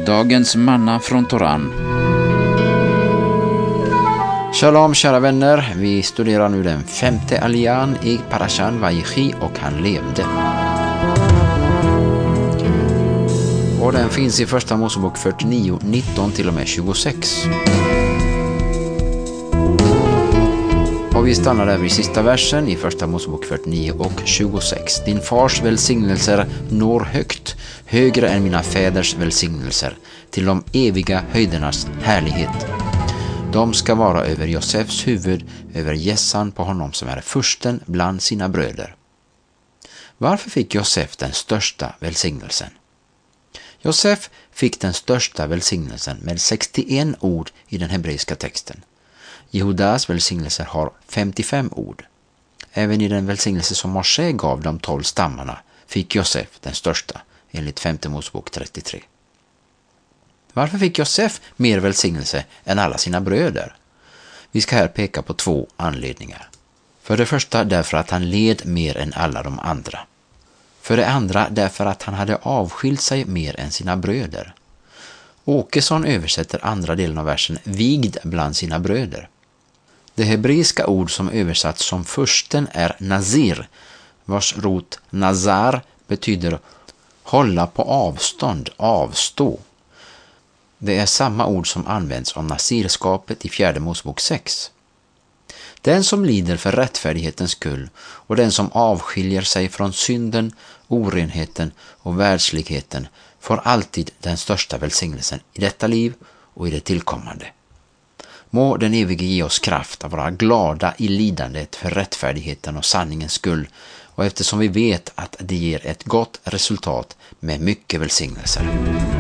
Dagens manna från Toran. Shalom kära vänner, vi studerar nu den 5:e alian i Parashan Vayechi och han levde. Och den finns i första Mosebok 49, 19 till och med 26. Och vi stannar där vid sista versen i första Mosebok 49 och 26. Din fars välsignelser når högt, högre än mina fäders välsignelser, till de eviga höjdernas härlighet. De ska vara över Josefs huvud, över gässan på honom som är fursten bland sina bröder. Varför fick Josef den största välsignelsen? Josef fick den största välsignelsen med 61 ord i den hebreiska texten. Jehudas välsignelser har 55 ord. Även i den välsignelse som Moshe gav de 12 stammarna fick Josef den största, enligt 5:e Mosebok 33. Varför fick Josef mer välsignelse än alla sina bröder? Vi ska här peka på 2 anledningar. För det första därför att han led mer än alla de andra. För det andra därför att han hade avskilt sig mer än sina bröder. Åkesson översätter andra delen av versen vigd bland sina bröder. Det hebreiska ord som översatts som fursten är nazir, vars rot nazar betyder hålla på avstånd, avstå. Det är samma ord som används om nazirskapet i 4:e Mosebok 6. Den som lider för rättfärdighetens skull och den som avskiljer sig från synden, orenheten och världsligheten får alltid den största välsignelsen i detta liv och i det tillkommande. Må den evige ge oss kraft att vara glada i lidandet för rättfärdigheten och sanningens skull, och eftersom vi vet att det ger ett gott resultat med mycket välsignelser.